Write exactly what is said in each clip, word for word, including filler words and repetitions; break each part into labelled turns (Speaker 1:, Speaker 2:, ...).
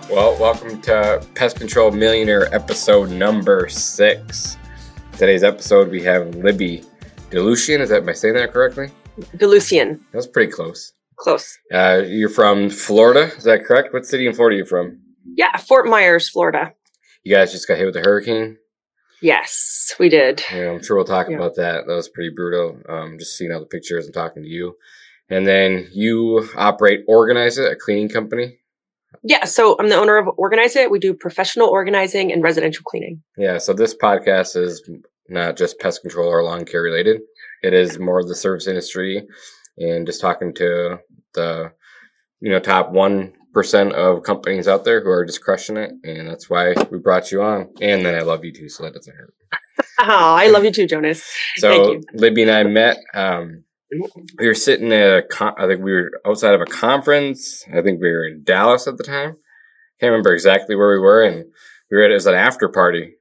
Speaker 1: Well, welcome to Pest Control Millionaire episode number six. Today's episode we have Libby DeLucian. Is that, am I saying that correctly?
Speaker 2: DeLucian.
Speaker 1: That was pretty close.
Speaker 2: Close.
Speaker 1: Uh, you're from Florida, is that correct? What city in Florida are you from?
Speaker 2: Yeah, Fort Myers, Florida.
Speaker 1: You guys just got hit with a hurricane?
Speaker 2: Yes, we did.
Speaker 1: Yeah, I'm sure we'll talk
Speaker 2: yeah.
Speaker 1: about that. That was pretty brutal. Um, just seeing all the pictures and talking to you. And then you operate Organize It, a cleaning company?
Speaker 2: Yeah, so I'm the owner of Organize It. We do professional organizing and residential cleaning.
Speaker 1: Yeah, so this podcast is not just pest control or lawn care related. It is more of the service industry and just talking to the, you know, top one percent of companies out there who are just crushing it. And that's why we brought you on. And then I love you too, so that doesn't hurt.
Speaker 2: Oh, I love you too, Jonas.
Speaker 1: So
Speaker 2: Thank you.
Speaker 1: Libby and I met. Um, we were sitting at a, con- I think we were outside of a conference. I think we were in Dallas at the time. Can't remember exactly where we were. And we were at, it was an after party.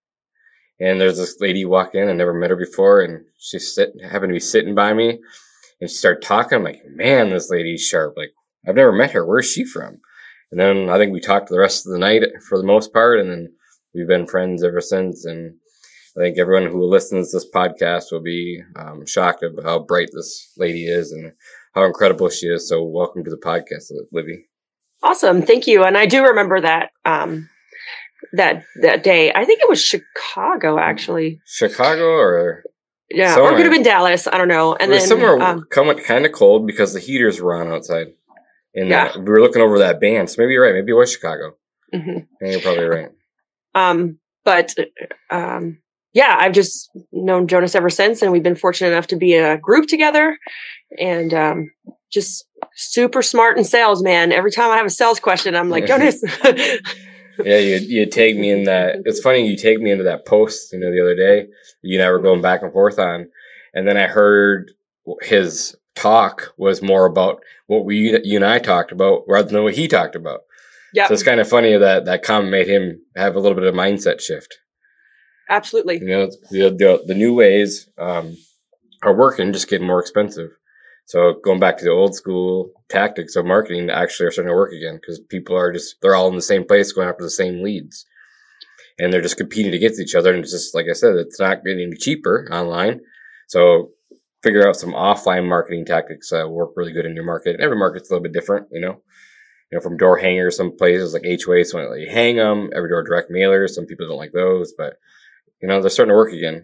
Speaker 1: And there's this lady walk in. I never met her before. And she sit, happened to be sitting by me. And she started talking. I'm like, man, this lady's sharp. Like, I've never met her. Where's she from? And then I think we talked the rest of the night for the most part. And then we've been friends ever since. And I think everyone who listens to this podcast will be um, shocked at how bright this lady is and how incredible she is. So welcome to the podcast, Libby.
Speaker 2: Awesome. Thank you. And I do remember that um, that that day. I think it was Chicago, actually.
Speaker 1: Chicago or...
Speaker 2: Yeah,
Speaker 1: somewhere.
Speaker 2: Or it could have been Dallas. I don't know. And
Speaker 1: it was
Speaker 2: then
Speaker 1: somewhere
Speaker 2: um,
Speaker 1: kind of cold because the heaters were on outside. And
Speaker 2: yeah.
Speaker 1: uh, we were looking over that band. So maybe you're right. Maybe it was Chicago.
Speaker 2: Mm-hmm.
Speaker 1: And you're probably right.
Speaker 2: Um, but... Um, Yeah, I've just known Jonas ever since, and we've been fortunate enough to be a group together, and um, just super smart in sales, man. Every time I have a sales question, I'm like, Jonas.
Speaker 1: Yeah, you you take me in that. It's funny you take me into that post, you know, the other day. You and I were going back and forth on, and then I heard his talk was more about what we you and I talked about rather than what he talked about. Yeah, so it's kind of funny that that comment made him have a little bit of mindset shift.
Speaker 2: Absolutely.
Speaker 1: You know, the, the, the new ways um, are working, just getting more expensive. So going back to the old school tactics of marketing actually are starting to work again because people are just, they're all in the same place going after the same leads. And they're just competing against each other. And it's just, like I said, it's not getting any cheaper online. So figure out some offline marketing tactics that work really good in your market. And every market's a little bit different, you know. You know, from door hangers, some places like H O A, so you hang them. Every door direct mailers, some people don't like those, but you know, they're starting to work again.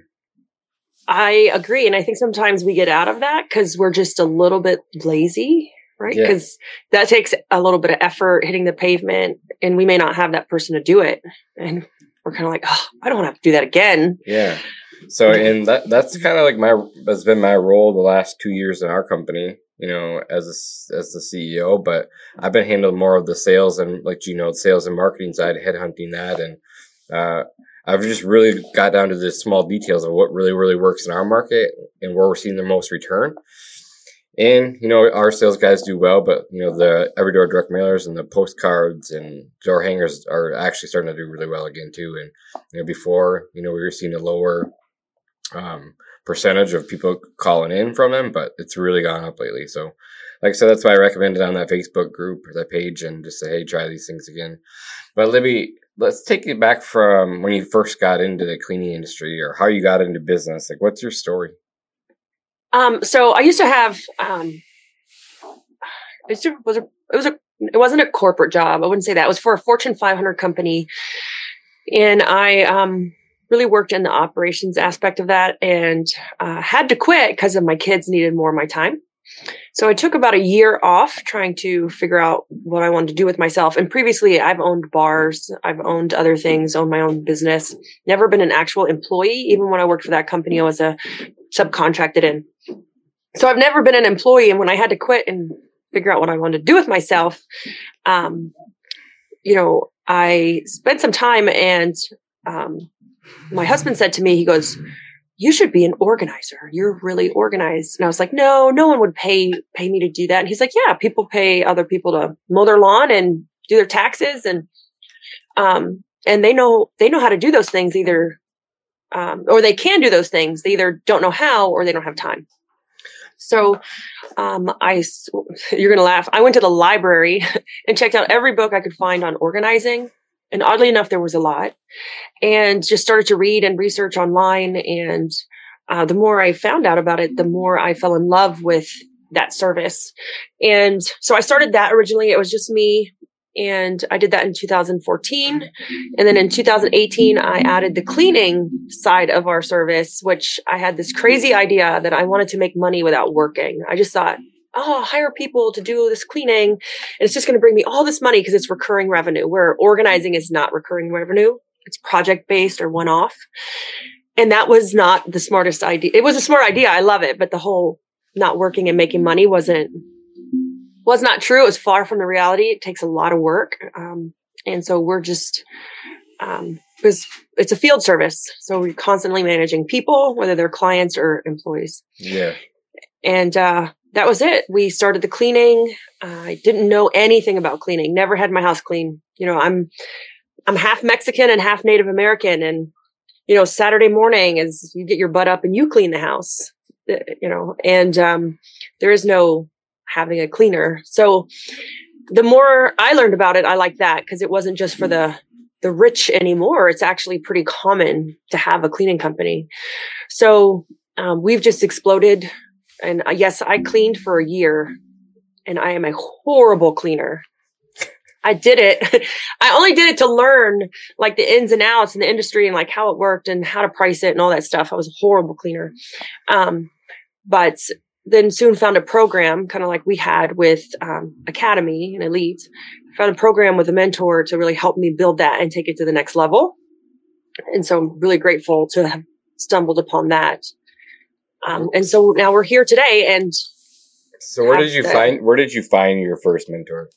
Speaker 2: I agree. And I think sometimes we get out of that because we're just a little bit lazy, right? Because yeah. that takes a little bit of effort hitting the pavement and we may not have that person to do it. And we're kind of like, oh, I don't want to have to do that again.
Speaker 1: Yeah. So, and that that's kind of like my, that's been my role the last two years in our company, you know, as a, as the C E O, but I've been handling more of the sales and like, you know, sales and marketing side, headhunting that. And, uh, I've just really got down to the small details of what really, really works in our market and where we're seeing the most return. And, you know, our sales guys do well, but, you know, the every door direct mailers and the postcards and door hangers are actually starting to do really well again, too. And, you know, before, you know, we were seeing a lower um, percentage of people calling in from them, but it's really gone up lately. So, like I said, that's why I recommended on that Facebook group or that page and just say, hey, try these things again. But Libby, let's take you back from when you first got into the cleaning industry or how you got into business. Like, what's your story?
Speaker 2: Um, so I used to have, um, it was a, it was a, it wasn't a corporate job. I wouldn't say that. It was for a Fortune five hundred company. And I, um, really worked in the operations aspect of that and, uh, had to quit because of my kids needed more of my time. So I took about a year off trying to figure out what I wanted to do with myself. And previously I've owned bars. I've owned other things, owned my own business, never been an actual employee. Even when I worked for that company, I was a subcontracted in. So I've never been an employee. And when I had to quit and figure out what I wanted to do with myself, um, you know, I spent some time and, um, my husband said to me, he goes, you should be an organizer. You're really organized. And I was like, no, no one would pay, pay me to do that. And he's like, yeah, people pay other people to mow their lawn and do their taxes. And, um, and they know, they know how to do those things either, um, or they can do those things. They either don't know how, or they don't have time. So um, I, you're going to laugh. I went to the library and checked out every book I could find on organizing. And oddly enough, there was a lot, and just started to read and research online. And uh, the more I found out about it, the more I fell in love with that service. And so I started that originally. It was just me. And I did that in two thousand fourteen. And then in two thousand eighteen, I added the cleaning side of our service, which I had this crazy idea that I wanted to make money without working. I just thought, oh, I'll hire people to do this cleaning, and it's just going to bring me all this money because it's recurring revenue, where organizing is not recurring revenue. It's project based or one off. And that was not the smartest idea. It was a smart idea. I love it. But the whole not working and making money wasn't, was not true. It was far from the reality. It takes a lot of work. Um, and so we're just, um, because it's a field service. So we're constantly managing people, whether they're clients or employees.
Speaker 1: Yeah.
Speaker 2: And, uh, that was it. We started the cleaning. Uh, I didn't know anything about cleaning. Never had my house clean. You know, I'm, I'm half Mexican and half Native American. And, you know, Saturday morning is you get your butt up and you clean the house, you know, and, um, there is no having a cleaner. So the more I learned about it, I like that because it wasn't just for the, the rich anymore. It's actually pretty common to have a cleaning company. So, um, we've just exploded. And uh, yes, I cleaned for a year, and I am a horrible cleaner. I did it. I only did it to learn like the ins and outs in the industry and like how it worked and how to price it and all that stuff. I was a horrible cleaner. Um, but then soon found a program kind of like we had with um, Academy and Elite. Found a program with a mentor to really help me build that and take it to the next level. And so I'm really grateful to have stumbled upon that. Um, and so now we're here today. And
Speaker 1: so where did you the, find, where did you find your first mentor?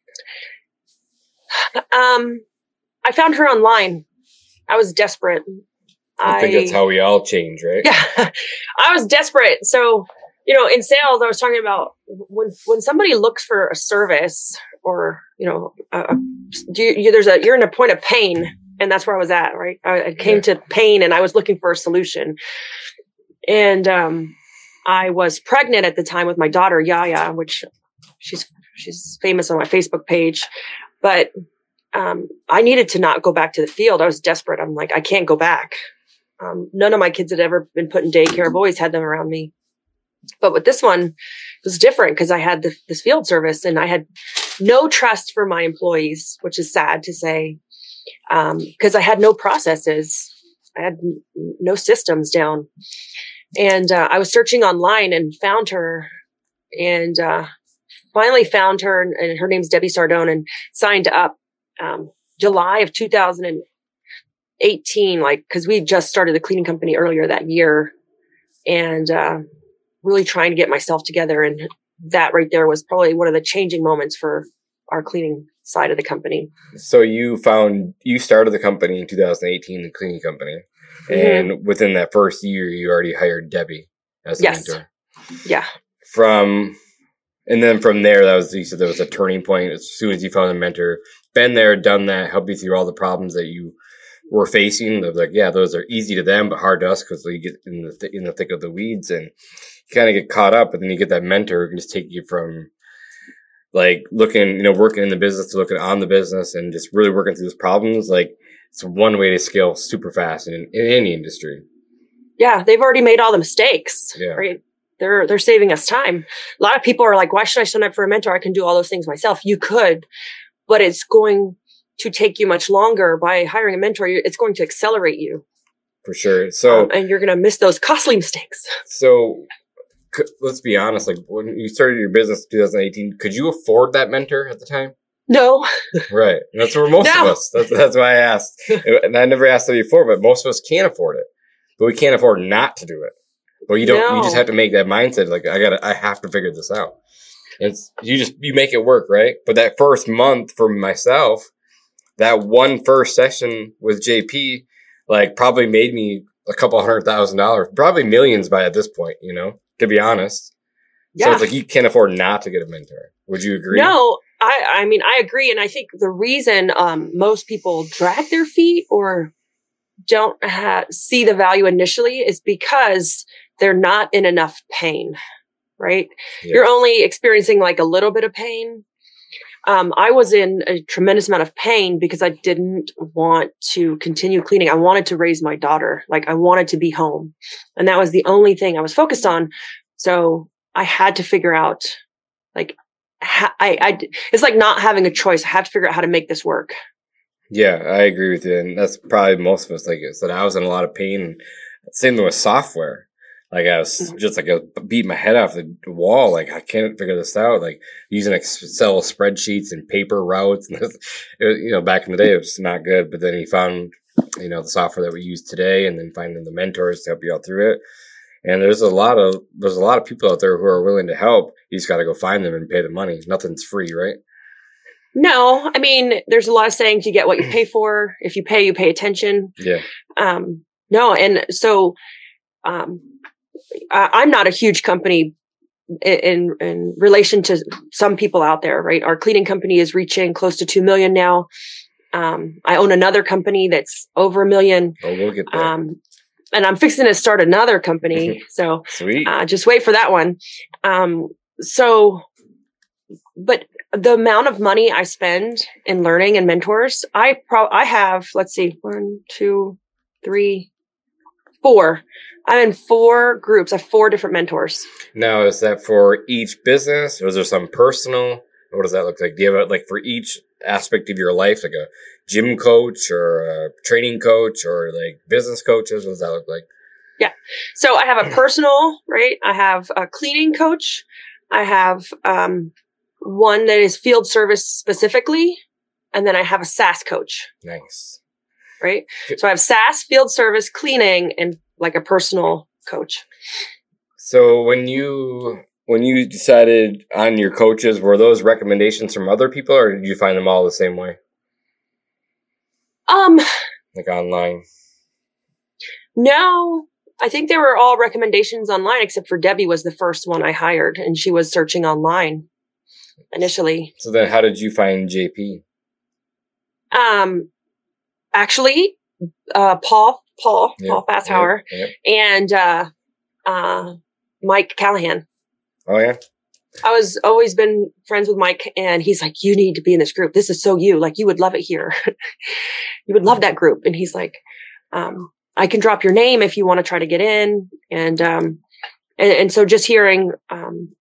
Speaker 2: Um, I found her online. I was desperate.
Speaker 1: I think I, that's how we all change, right?
Speaker 2: Yeah. I was desperate. So, you know, in sales, I was talking about when, when somebody looks for a service or, you know, uh, you, you, there's a, you're in a point of pain, and that's where I was at, right? I, I came yeah. to pain and I was looking for a solution. And, um, I was pregnant at the time with my daughter, Yaya, which she's, she's famous on my Facebook page, but, um, I needed to not go back to the field. I was desperate. I'm like, I can't go back. Um, none of my kids had ever been put in daycare. I've always had them around me. But with this one, it was different because I had the, this field service and I had no trust for my employees, which is sad to say, um, because I had no processes. I had n- no systems down. And uh, I was searching online and found her and uh, finally found her. And her name's Debbie Sardone, and signed up um, July of two thousand eighteen, like, because we just started the cleaning company earlier that year, and uh, really trying to get myself together. And that right there was probably one of the changing moments for our cleaning side of the company.
Speaker 1: So you found, you started the company in two thousand eighteen, the cleaning company. And mm-hmm. within that first year, you already hired Debbie as a
Speaker 2: yes.
Speaker 1: mentor.
Speaker 2: Yeah.
Speaker 1: From, and then from there, that was, you said there was a turning point. As soon as you found a mentor, been there, done that, helped you through all the problems that you were facing. They're like, yeah, those are easy to them, but hard to us because you get in the th- in the thick of the weeds and you kind of get caught up. And then you get that mentor who can just take you from like looking, you know, working in the business to looking on the business and just really working through those problems. Like, it's one way to scale super fast in, in any industry.
Speaker 2: Yeah, they've already made all the mistakes.
Speaker 1: Yeah.
Speaker 2: Right? They're they're saving us time. A lot of people are like, why should I sign up for a mentor? I can do all those things myself. You could, but it's going to take you much longer. By hiring a mentor, it's going to accelerate you.
Speaker 1: For sure. So,
Speaker 2: um, and you're going to miss those costly mistakes.
Speaker 1: So c- let's be honest. Like when you started your business in two thousand eighteen, could you afford that mentor at the time?
Speaker 2: No.
Speaker 1: Right. And that's for most
Speaker 2: no.
Speaker 1: of us. That's, that's why I asked. And I never asked that before, but most of us can't afford it. But we can't afford not to do it. But you don't, no. you just have to make that mindset. Like, I gotta, I have to figure this out. And it's, you just, you make it work, right? But that first month for myself, that one first session with J P, like probably made me a couple hundred thousand dollars, probably millions by at this point, you know, to be honest. Yeah. So it's like, you can't afford not to get a mentor. Would you agree?
Speaker 2: No. I, I mean, I agree. And I think the reason um, most people drag their feet or don't ha- see the value initially is because they're not in enough pain, right?
Speaker 1: Yeah.
Speaker 2: You're only experiencing like a little bit of pain. Um, I was in a tremendous amount of pain because I didn't want to continue cleaning. I wanted to raise my daughter. Like I wanted to be home. And that was the only thing I was focused on. So I had to figure out like, ha- I, I, it's like not having a choice. I had to figure out how to make this work.
Speaker 1: Yeah, I agree with you. And that's probably most of us. Like I said, I was in a lot of pain. Same thing with software. Like I was
Speaker 2: Mhm.
Speaker 1: just like I beat my head off the wall. Like I can't figure this out. Like using Excel spreadsheets and paper routes, and this, it was, you know, back in the day it was not good. But then you found, you know, the software that we use today, and then finding the mentors to help you out through it. And there's a lot of there's a lot of people out there who are willing to help. You just got to go find them and pay the money. Nothing's free, right?
Speaker 2: No, I mean, there's a lot of sayings, you get what you pay for. If you pay, you pay attention.
Speaker 1: Yeah.
Speaker 2: Um, no. And so, um, I, I'm not a huge company in, in relation to some people out there, right? Our cleaning company is reaching close to two million now. Um, I own another company that's over a million.
Speaker 1: Oh, we'll get there.
Speaker 2: Um, and I'm fixing to start another company. So,
Speaker 1: Sweet.
Speaker 2: uh, just wait for that one. Um, so, but the amount of money I spend in learning and mentors, I pro I have, let's see, one, two, three, four. I'm in four groups. I have four different mentors.
Speaker 1: Now, is that for each business, or is there some personal? What does that look like? Do you have it like for each aspect of your life, like a gym coach or a training coach or like business coaches? What does that look like?
Speaker 2: Yeah. So I have a personal, right? I have a cleaning coach. I have um, one that is field service specifically. And then I have a SaaS coach.
Speaker 1: Nice.
Speaker 2: Right. So I have SaaS, field service, cleaning, and like a personal coach.
Speaker 1: So when you when you decided on your coaches, were those recommendations from other people, or did you find them all the same way?
Speaker 2: Um,
Speaker 1: Like online?
Speaker 2: No, I think they were all recommendations online, except for Debbie was the first one I hired, and she was searching online initially.
Speaker 1: So then how did you find J P?
Speaker 2: Um, actually, uh, Paul, Paul,
Speaker 1: Yep,
Speaker 2: Paul Fasshauer,
Speaker 1: yep, yep.
Speaker 2: and uh, uh, Mike Callahan.
Speaker 1: Oh, yeah?
Speaker 2: I was always been friends with Mike, and he's like, you need to be in this group. This is so you. Like, you would love it here. You would love that group. And he's like, um, I can drop your name if you want to try to get in. And, um, and, and so just hearing, um,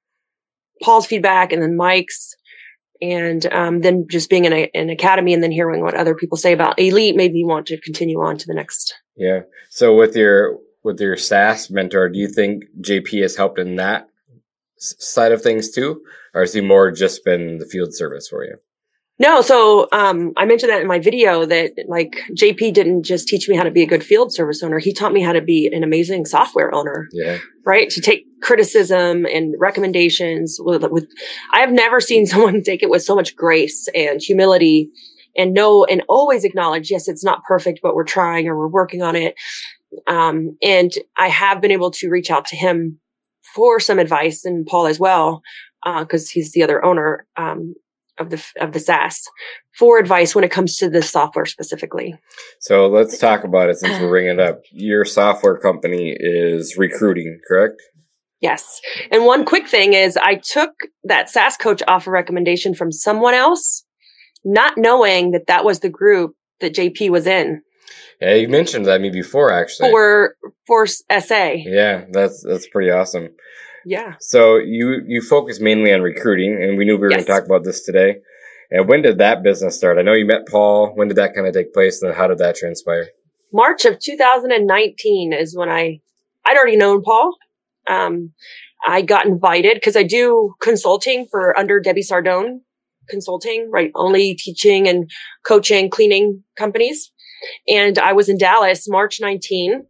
Speaker 2: Paul's feedback and then Mike's, and, um, then just being in a, an academy and then hearing what other people say about Elite made me want to continue on to the next.
Speaker 1: Yeah. So with your, with your SaaS mentor, do you think J P has helped in that side of things too? Or has he more just been the field service for you?
Speaker 2: No. So, um, I mentioned that in my video that like J P didn't just teach me how to be a good field service owner. He taught me how to be an amazing software owner.
Speaker 1: Yeah.
Speaker 2: Right. To take criticism and recommendations with, with, I have never seen someone take it with so much grace and humility and know, and always acknowledge, yes, it's not perfect, but we're trying or we're working on it. Um, and I have been able to reach out to him for some advice, and Paul as well, uh, cause he's the other owner, um, of the, of the SaaS, for advice when it comes to this software specifically.
Speaker 1: So let's talk about it since we're bringing it up. Your software company is recruiting, correct?
Speaker 2: Yes. And one quick thing is I took that SaaS coach off a recommendation from someone else, not knowing that that was the group that J P was in.
Speaker 1: Yeah, you mentioned that to me before, actually.
Speaker 2: For, for S A.
Speaker 1: Yeah, that's, that's pretty awesome.
Speaker 2: Yeah.
Speaker 1: So you, you focus mainly on recruiting, and we knew we were
Speaker 2: Yes.
Speaker 1: going to talk about this today. And when did that business start? I know you met Paul. When did that kind of take place, and how did that transpire?
Speaker 2: March of two thousand nineteen is when I, I'd already known Paul. Um, I got invited because I do consulting for under Debbie Sardone consulting, right? Only teaching and coaching cleaning companies. And I was in Dallas, March nineteenth.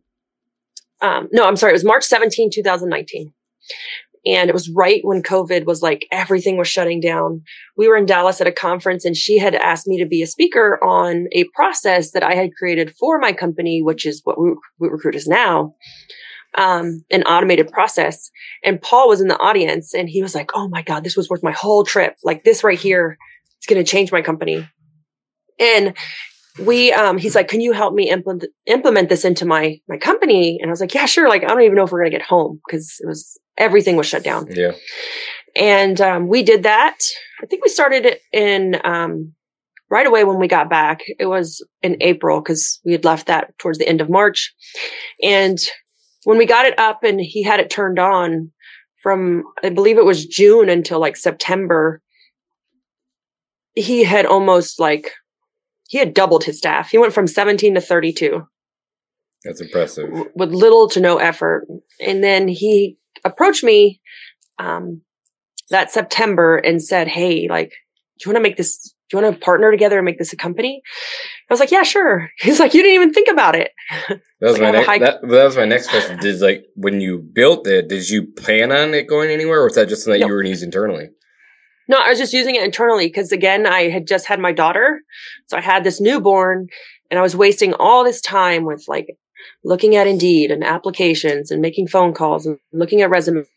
Speaker 2: Um, no, I'm sorry. It was March seventeenth, twenty nineteen. And it was right when COVID was like, everything was shutting down. We were in Dallas at a conference, and she had asked me to be a speaker on a process that I had created for my company, which is what Woot Recruit is now, um, an automated process. And Paul was in the audience, and he was like, oh my God, this was worth my whole trip. Like, this right here, it's going to change my company. And we, um, he's like, can you help me implement, implement this into my, my company? And I was like, yeah, sure. Like, I don't even know if we're going to get home, because it was everything was shut down.
Speaker 1: Yeah.
Speaker 2: And um, we did that. I think we started it in um, right away when we got back. It was in April because we had left that towards the end of March. And when we got it up and he had it turned on from, I believe it was June until like September, he had almost like, he had doubled his staff. He went from seventeen to thirty-two.
Speaker 1: That's impressive.
Speaker 2: W- with little to no effort. And then he approached me um, that September and said, hey, like, do you want to make this, do you want to partner together and make this a company? I was like, yeah, sure. He's like, you didn't even think about it.
Speaker 1: That was,
Speaker 2: like,
Speaker 1: my, next,
Speaker 2: high-
Speaker 1: that, that was my next question. Did like, when you built it, did you plan on it going anywhere, or was that just something that
Speaker 2: No.
Speaker 1: you were going to use internally?
Speaker 2: No, I was just using it internally because, again, I had just had my daughter. So I had this newborn and I was wasting all this time with like looking at Indeed and applications and making phone calls and looking at resumes,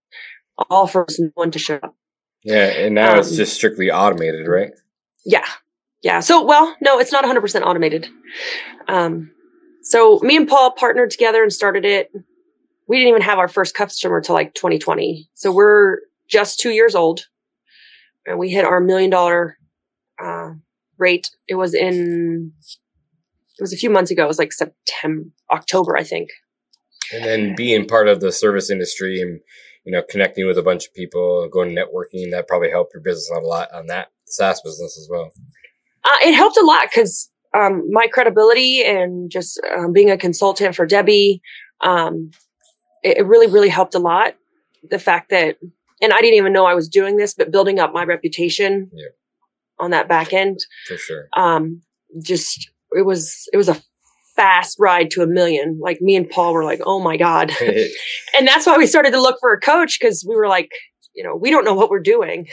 Speaker 2: all for someone to show up.
Speaker 1: Yeah, and now
Speaker 2: Um,
Speaker 1: it's just strictly automated, right?
Speaker 2: Yeah. Yeah. So, well, no, it's not one hundred percent automated. Um, so me and Paul partnered together and started it. We didn't even have our first customer till like twenty twenty. So we're just two years old. And we hit our million dollar uh, rate. It was in, it was a few months ago. It was like September, October, I think.
Speaker 1: And then being part of the service industry and, you know, connecting with a bunch of people, going networking, that probably helped your business out a lot on that SaaS business as well.
Speaker 2: Uh, it helped a lot because um, my credibility and just um, being a consultant for Debbie, um, it, it really, really helped a lot. The fact that, and I didn't even know I was doing this, but building up my reputation
Speaker 1: Yeah.
Speaker 2: on that back end,
Speaker 1: For sure.
Speaker 2: um, just, it was, it was a fast ride to a million. Like me and Paul were like, oh my God. And that's why we started to look for a coach because we were like, you know, we don't know what we're doing.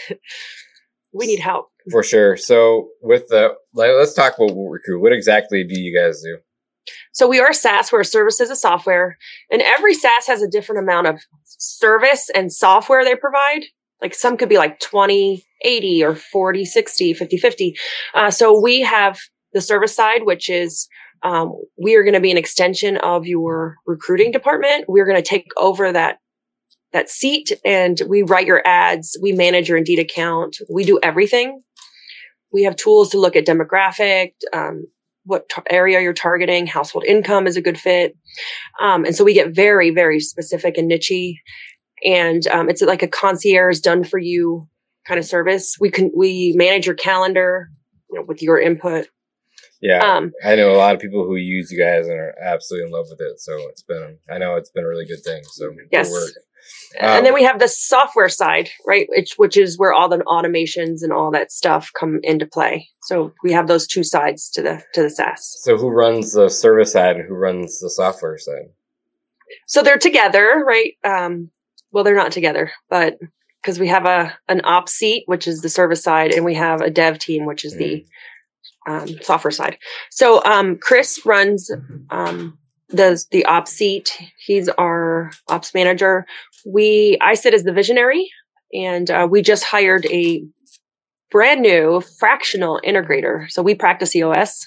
Speaker 2: We need help.
Speaker 1: For sure. So with the, like, let's talk about Recruit. What exactly do you guys do?
Speaker 2: So we are SaaS. We're a service as a software, and every SaaS has a different amount of service and software they provide. Like some could be like twenty, eighty or forty, sixty, fifty, fifty. Uh, so we have the service side, which is, um, we are going to be an extension of your recruiting department. We're going to take over that, that seat, and we write your ads. We manage your Indeed account. We do everything. We have tools to look at demographic, um, what t- area you're targeting, household income is a good fit. Um, and so we get very, very specific and niche-y. And um, it's like a concierge done for you kind of service. We can, we manage your calendar, you know, with your input.
Speaker 1: Yeah.
Speaker 2: Um,
Speaker 1: I know a lot of people who use you guys and are absolutely in love with it. So it's been, I know it's been a really good thing. So
Speaker 2: yes.
Speaker 1: good work.
Speaker 2: And then we have the software side, right? Which, which is where all the automations and all that stuff come into play. So we have those two sides to the, to the SaaS.
Speaker 1: So who runs the service side and who runs the software side?
Speaker 2: So they're together, right? Um, well, they're not together, but because we have a, an ops seat, which is the service side, and we have a dev team, which is mm. the um, software side. So um, Chris runs um, the, the ops seat. He's our ops manager. We, I sit as the visionary, and uh, we just hired a brand new fractional integrator. So we practice E O S,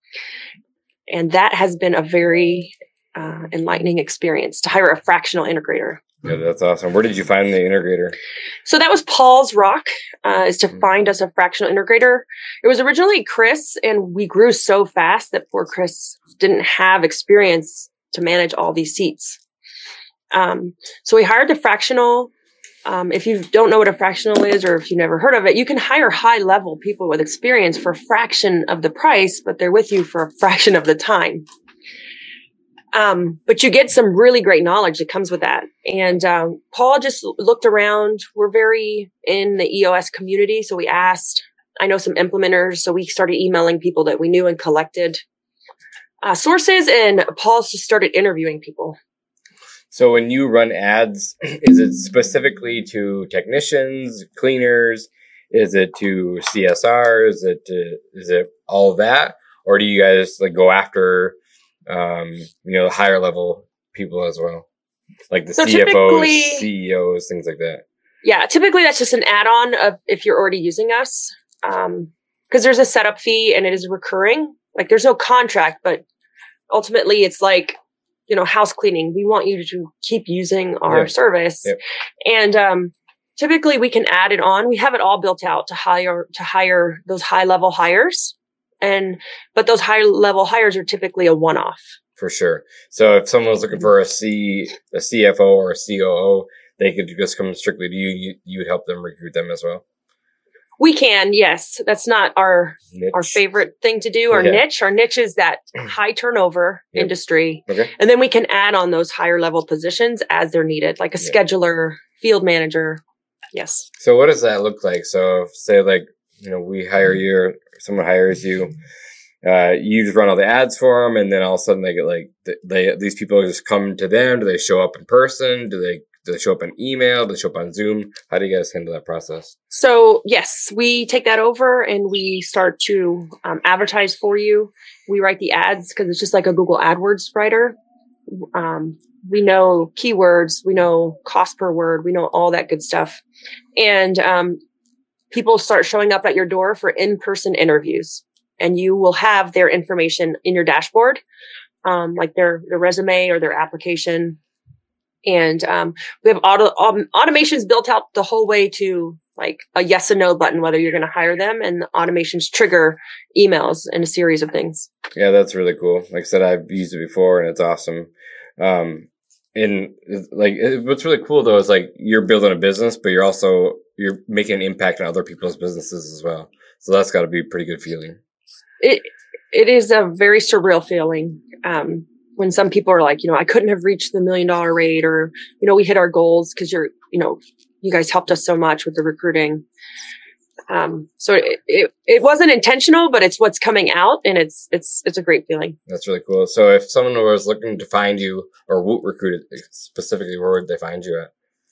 Speaker 2: and that has been a very uh, enlightening experience to hire a fractional integrator.
Speaker 1: Yeah, that's awesome. Where did you find the integrator?
Speaker 2: So that was Paul's rock, uh, is to find us a fractional integrator. It was originally Chris, and we grew so fast that poor Chris didn't have experience to manage all these seats. Um, so we hired the fractional. Um, if you don't know what a fractional is, or if you've never heard of it, you can hire high level people with experience for a fraction of the price, but they're with you for a fraction of the time. Um, but you get some really great knowledge that comes with that. And, um, Paul just looked around. We're very in the E O S community. So we asked, I know some implementers. So we started emailing people that we knew and collected, uh, sources, and Paul just started interviewing people.
Speaker 1: So when you run ads, is it specifically to technicians, cleaners? Is it to C S R? Is it, to, is it all of that? Or do you guys like go after, um, you know, the higher level people as well? Like the so C F Os, C E Os, things like that.
Speaker 2: Yeah. Typically that's just an add-on of if you're already using us. Um, cause there's a setup fee and it is recurring. Like there's no contract, but ultimately it's like, you know, house cleaning. We want you to keep using our
Speaker 1: Yeah.
Speaker 2: service.
Speaker 1: Yep.
Speaker 2: And, um, typically we can add it on. We have it all built out to hire, to hire those high level hires. And, but those high level hires are typically a one off.
Speaker 1: For sure. So if someone was looking for a C, a C F O or a C O O, they could just come strictly to you. You, you would help them recruit them as well.
Speaker 2: We can, yes. That's not our
Speaker 1: Niche.
Speaker 2: our favorite thing to do. Our
Speaker 1: Yeah.
Speaker 2: niche, our niche is that high turnover
Speaker 1: Yep.
Speaker 2: industry,
Speaker 1: Okay.
Speaker 2: and then we can add on those higher level positions as they're needed, like a
Speaker 1: Yeah.
Speaker 2: scheduler, field manager. Yes.
Speaker 1: So what does that look like? So if, say like, you know, we hire you, or someone hires you, uh, you just run all the ads for them, and then all of a sudden they get like, they, these people just come to them. Do they show up in person? Do they, do they show up on email? Do they show up on Zoom? How do you guys handle that process?
Speaker 2: So yes, we take that over and we start to um, advertise for you. We write the ads because it's just like a Google AdWords writer. Um, we know keywords, we know cost per word, we know all that good stuff. And um, people start showing up at your door for in-person interviews, and you will have their information in your dashboard, um, like their, their resume or their application. And um, we have auto um, automations built out the whole way to like a yes and no button, whether you're going to hire them, and the automations trigger emails and a series of things.
Speaker 1: Yeah, that's really cool. Like I said, I've used it before and it's awesome. Um, and like, it, what's really cool though is like you're building a business, but you're also, you're making an impact on other people's businesses as well. So that's got to be a pretty good feeling.
Speaker 2: It, it is a very surreal feeling. Um, when some people are like, you know, I couldn't have reached the million dollar rate, or, you know, we hit our goals because you're, you know, you guys helped us so much with the recruiting. Um, so it, it, it wasn't intentional, but it's what's coming out, and it's, it's, it's a great feeling.
Speaker 1: That's really cool. So if someone was looking to find you, or Woot Recruit specifically, where would they find you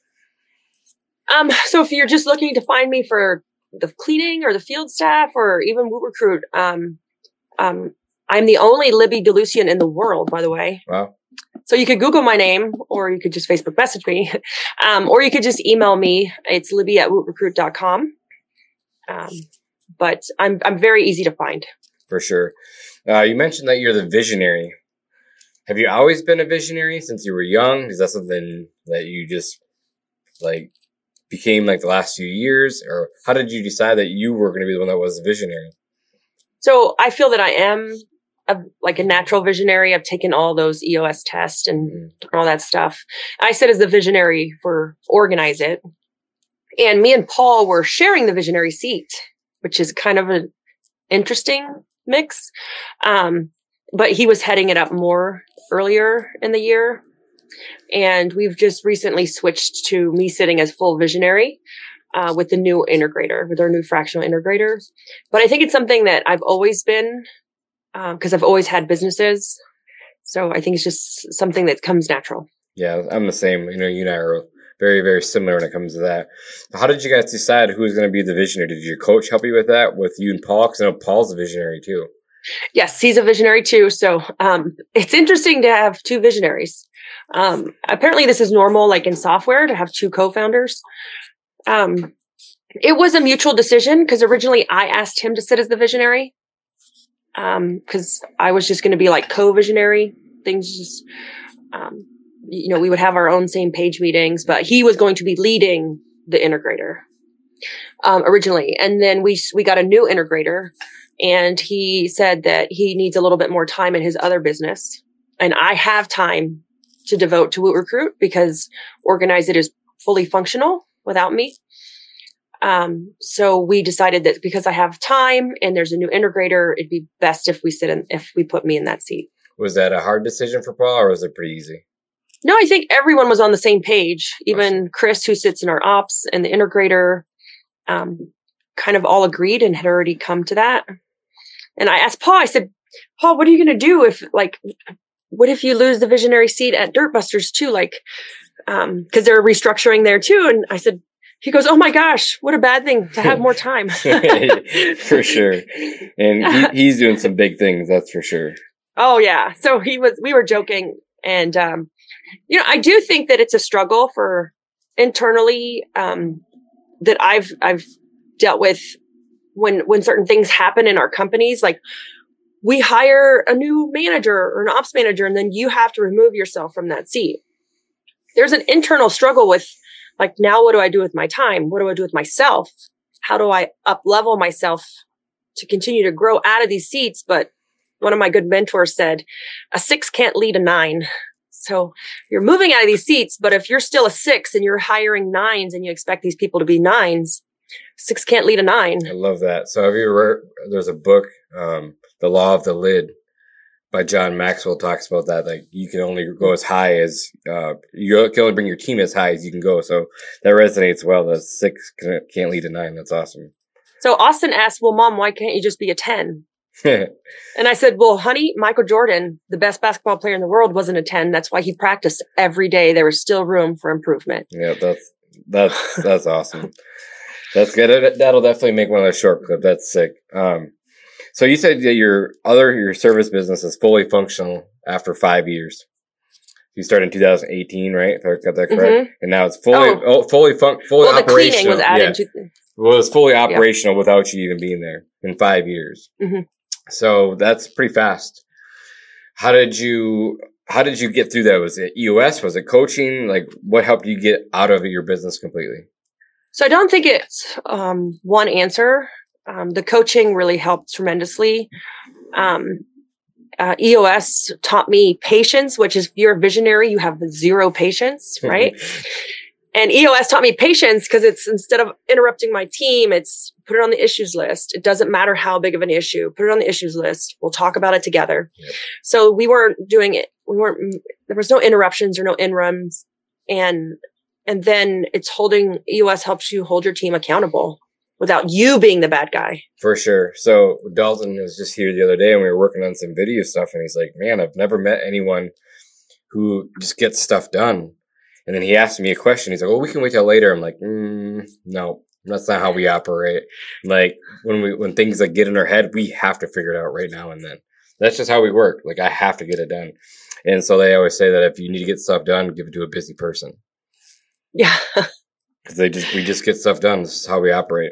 Speaker 1: at?
Speaker 2: Um, so if you're just looking to find me for the cleaning or the field staff or even Woot Recruit, um, um, I'm the only Libby Delucian in the world, by the way.
Speaker 1: Wow.
Speaker 2: So you could Google my name, or you could just Facebook message me, um, or you could just email me. It's Libby at woot recruit dot com. Um, but I'm I'm very easy to find.
Speaker 1: For sure. Uh, you mentioned that you're the visionary. Have you always been a visionary since you were young? Is that something that you just like became like the last few years, or how did you decide that you were going to be the one that was a visionary?
Speaker 2: So I feel that I am a, like a natural visionary. I've taken all those E O S tests and mm-hmm. all that stuff. I sit as the visionary for Organize It. And me and Paul were sharing the visionary seat, which is kind of an interesting mix. Um, but he was heading it up more earlier in the year. And we've just recently switched to me sitting as full visionary uh, with the new integrator, with our new fractional integrator. But I think it's something that I've always been, because um, I've always had businesses. So I think it's just something that comes natural.
Speaker 1: Yeah, I'm the same. You know, you and I are very, very similar when it comes to that. How did you guys decide who was going to be the visionary? Did your coach help you with that, with you and Paul? Because I know Paul's a visionary too.
Speaker 2: Yes, he's a visionary too. So um, it's interesting to have two visionaries. Um, apparently this is normal, like in software, to have two co-founders. Um, it was a mutual decision because originally I asked him to sit as the visionary because um, I was just going to be like co-visionary. Things just... Um, you know, we would have our own same page meetings, but he was going to be leading the integrator, um, originally. And then we, we got a new integrator, and he said that he needs a little bit more time in his other business. And I have time to devote to Woot Recruit because Organize It is fully functional without me. Um, so we decided that because I have time and there's a new integrator, it'd be best if we sit in, if we put me in that seat.
Speaker 1: Was that a hard decision for Paul, or was it pretty easy?
Speaker 2: No, I think everyone was on the same page. Even Chris, who sits in our ops, and the integrator, um, kind of all agreed and had already come to that. And I asked Paul, I said, Paul, what are you going to do if, like, what if you lose the visionary seat at Dirtbusters too? Like, um, cause they're restructuring there too. And I said, he goes, oh my gosh, what a bad thing to have more time.
Speaker 1: For sure. And he, he's doing some big things. That's for sure.
Speaker 2: Oh yeah. So he was, we were joking. And, um, you know, I do think that it's a struggle for internally, um, that I've, I've dealt with when, when certain things happen in our companies. Like we hire a new manager or an ops manager, and then you have to remove yourself from that seat. There's an internal struggle with like, now what do I do with my time? What do I do with myself? How do I up level myself to continue to grow out of these seats? But one of my good mentors said, a six can't lead a nine. So you're moving out of these seats, but if you're still a six and you're hiring nines and you expect these people to be nines, six can't lead a nine.
Speaker 1: I love that. So have you ever, there's a book, um, The Law of the Lid by John Maxwell talks about that. Like you can only go as high as, uh, you can only bring your team as high as you can go. So that resonates well. That six can't lead a nine. That's awesome.
Speaker 2: So Austin asked, well, Mom, why can't you just be a ten? And I said, well, honey, Michael Jordan, the best basketball player in the world, wasn't a ten. That's why he practiced every day. There was still room for improvement.
Speaker 1: Yeah, that's, that's, that's awesome. That's good. That'll definitely make one of those short clips. That's sick. Um, so you said that your other, your service business is fully functional after five years. You started in two thousand eighteen, right? If I got that correct. Mm-hmm. And now it's fully, oh. Oh, fully, fun- fully
Speaker 2: well,
Speaker 1: operational.
Speaker 2: Well, the cleaning was added yeah. to.
Speaker 1: Well, it was fully operational yeah. without you even being there in five years. Mm-hmm. So that's pretty fast. How did you, how did you get through that? Was it E O S? Was it coaching? Like what helped you get out of your business completely?
Speaker 2: So I don't think it's um, one answer. Um, the coaching really helped tremendously. Um, uh, E O S taught me patience, which is if you're a visionary, you have zero patience, right? And E O S taught me patience because it's instead of interrupting my team, it's put it on the issues list. It doesn't matter how big of an issue. Put it on the issues list. We'll talk about it together. Yep. So we weren't doing it. We weren't, there was no interruptions or no in runs. And, and then it's holding, E O S helps you hold your team accountable without you being the bad guy.
Speaker 1: For sure. So Dalton was just here the other day and we were working on some video stuff and he's like, man, I've never met anyone who just gets stuff done. And then he asked me a question. He's like, well, we can wait till later. I'm like, mm, no, that's not how we operate. Like when we, when things like get in our head, we have to figure it out right now and then. That's just how we work. Like I have to get it done. And so they always say that if you need to get stuff done, give it to a busy person.
Speaker 2: Yeah.
Speaker 1: Cause they just, we just get stuff done. This is how we operate.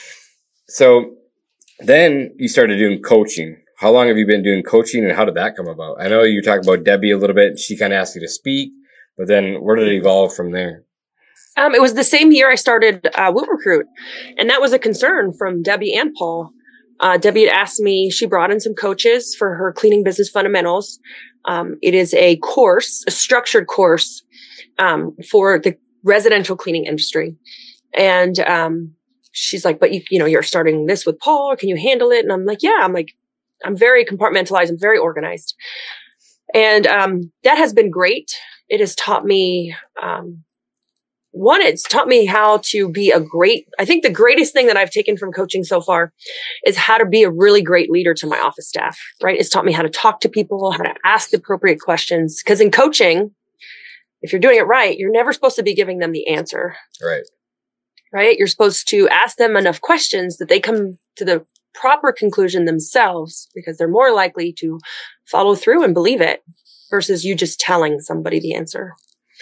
Speaker 1: So then you started doing coaching. How long have you been doing coaching and how did that come about? I know you talked about Debbie a little bit. She kind of asked you to speak. But then where did it evolve from there?
Speaker 2: Um, it was the same year I started uh, Woot Recruit. And that was a concern from Debbie and Paul. Uh, Debbie had asked me, she brought in some coaches for her cleaning business fundamentals. Um, it is a course, a structured course um, for the residential cleaning industry. And um, she's like, but you, you know, you're starting this with Paul. Can you handle it? And I'm like, yeah, I'm like, I'm very compartmentalized. I'm very organized. And um, that has been great. It has taught me, um, one, it's taught me how to be a great, I think the greatest thing that I've taken from coaching so far is how to be a really great leader to my office staff, right? It's taught me how to talk to people, how to ask the appropriate questions. Because in coaching, if you're doing it right, you're never supposed to be giving them the answer.
Speaker 1: Right.
Speaker 2: Right? You're supposed to ask them enough questions that they come to the proper conclusion themselves because they're more likely to follow through and believe it versus you just telling somebody the answer.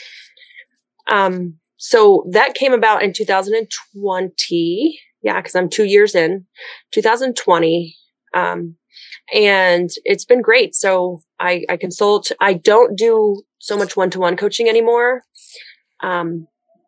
Speaker 2: Um, so that came about in two thousand twenty. Yeah, because I'm two years in, two thousand twenty. Um, and it's been great. So I, I consult. I don't do so much one-to-one coaching anymore. Um,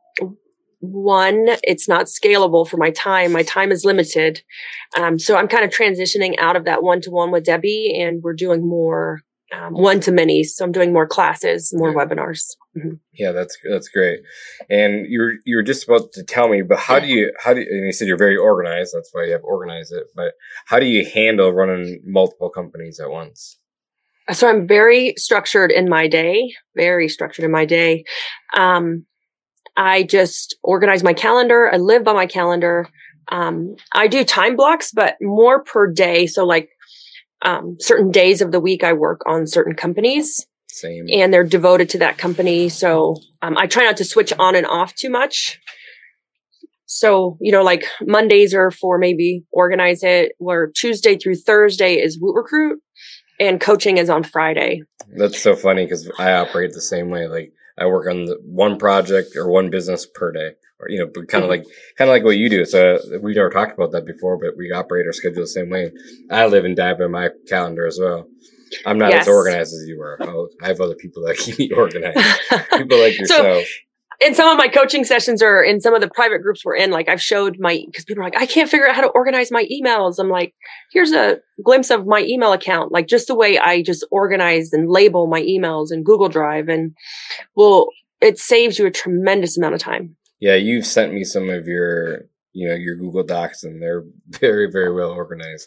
Speaker 2: one, it's not scalable for my time. My time is limited. Um, so I'm kind of transitioning out of that one-to-one with Debbie and we're doing more um, one-to-many. So I'm doing more classes, more yeah. webinars. Mm-hmm.
Speaker 1: Yeah, that's, that's great. And you're, you were just about to tell me, but how do you, how do you, and you said you're very organized. That's why you have organized it, but how do you handle running multiple companies at once?
Speaker 2: So I'm very structured in my day, very structured in my day. Um, I just organize my calendar. I live by my calendar. Um, I do time blocks, but more per day. So like, um, certain days of the week, I work on certain companies.
Speaker 1: Same.
Speaker 2: And they're devoted to that company. So, um, I try not to switch on and off too much. So, you know, like Mondays are for maybe organize it, where Tuesday through Thursday is Woot Recruit and coaching is on Friday.
Speaker 1: That's so funny because I operate the same way. Like, I work on the one project or one business per day or, you know, but kind of like, kind of like what you do. So we've never talked about that before, but we operate our schedule the same way. I live and die by my calendar as well. I'm not yes. as organized as you are. I'll, I have other people that keep me organized. People like yourself.
Speaker 2: So, in some of my coaching sessions or in some of the private groups we're in, like I've showed my, because people are like, I can't figure out how to organize my emails. I'm like, here's a glimpse of my email account, like just the way I just organize and label my emails in Google Drive. And well, it saves you a tremendous amount of time.
Speaker 1: Yeah, you've sent me some of your, you know, your Google Docs, and they're very, very well organized.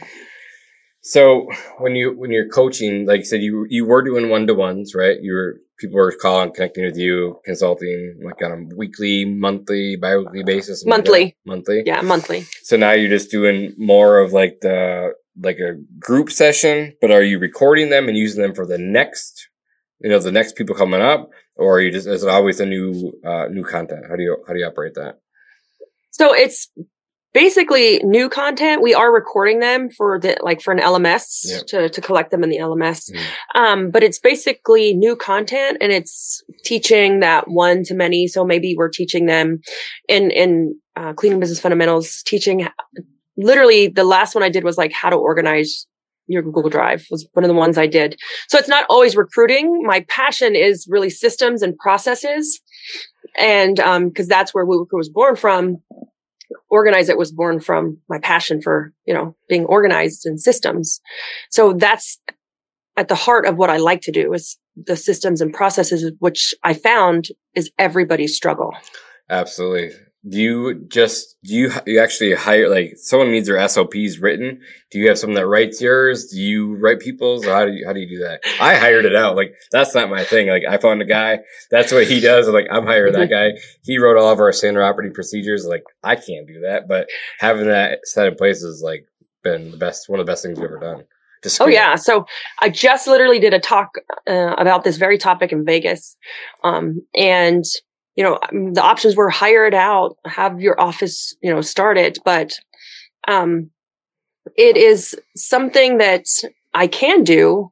Speaker 1: So when you when you're coaching, like you said, you you were doing one to ones, right? You were people were calling, connecting with you, consulting, like on a weekly, monthly, bi-weekly basis.
Speaker 2: Monthly,
Speaker 1: like monthly,
Speaker 2: yeah, monthly.
Speaker 1: So now you're just doing more of like the like a group session, but are you recording them and using them for the next, you know, the next people coming up, or are you just is it always a new uh, new content? How do you how do you operate that?
Speaker 2: So it's basically new content. We are recording them for the, like for an L M S yep. to, to collect them in the L M S. Mm. Um, but it's basically new content, and it's teaching that one to many. So maybe we're teaching them in, in, uh, cleaning business fundamentals, teaching literally the last one I did was like how to organize your Google Drive was one of the ones I did. So it's not always recruiting. My passion is really systems and processes. And, um, cause that's where WooWooCrew was born from. Organize It was born from my passion for, you know, being organized in systems. So that's at the heart of what I like to do is the systems and processes, which I found is everybody's struggle.
Speaker 1: Absolutely. Do you just, do you, you actually hire, like someone needs their S O Ps written? Do you have someone that writes yours? Do you write people's? Or how do you, how do you do that? I hired it out. Like, that's not my thing. Like, I found a guy, that's what he does. I'm like, I'm hiring that guy. He wrote all of our standard operating procedures. Like, I can't do that, but having that set in place is like been the best, one of the best things we've ever done. Just
Speaker 2: oh yeah. So I just literally did a talk uh, about this very topic in Vegas. Um, and you know, the options were hire it out, have your office, you know, start it. But um, it is something that I can do,